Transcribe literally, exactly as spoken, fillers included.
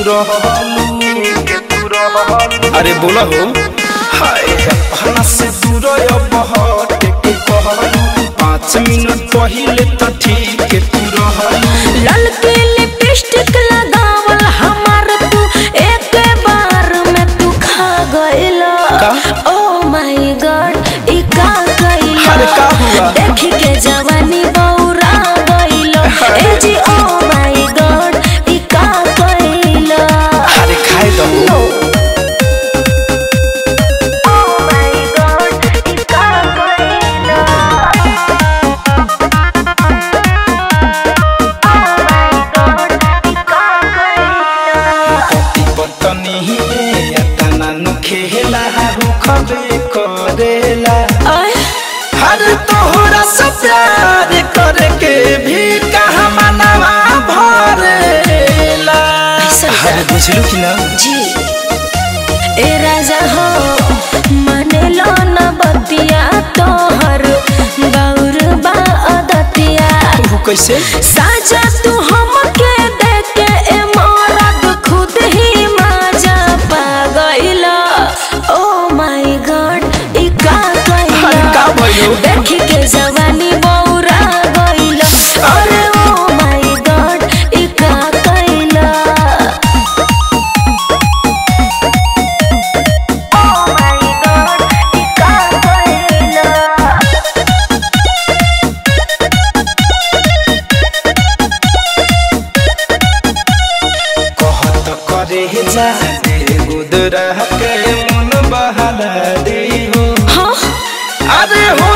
रहलू के तू रहलू अरे बोला हो हाय अपना से दूर अब हट के कहलू पाँच मिनट पहले तो ठीक के तू रहलू ललके लिपस्टिक लगावल हमार तू एक बार में तू खा गइला ओ माय गॉड ई का गइला अरे का हुआ देख के जवानी बौरा गइला ए जी ओ माय गॉड ई का गइला अरे खाए दो no. ओ माय गॉड ई का गइला पतनी तना न खेला रुखबे करेला अरे तोहरा से प्यार करके भी कहाँ मनवा भरेला अरे बुझलू कि ना जी ए राजा हो माने लो न बतिया तोहर गौर बा अदतिया वो कैसे साजा तू हमके देके ए मरद खुद ही माजा पा गइला ओ माय गॉड ई का अरे गइला का भयो देख के जवानी बौरा गइला अरे ओ माय गॉड ई का गइला ओ माय गॉड ई का गइला कहत करे जा गुदरा के मन बहला दे हो हाँ अरे हो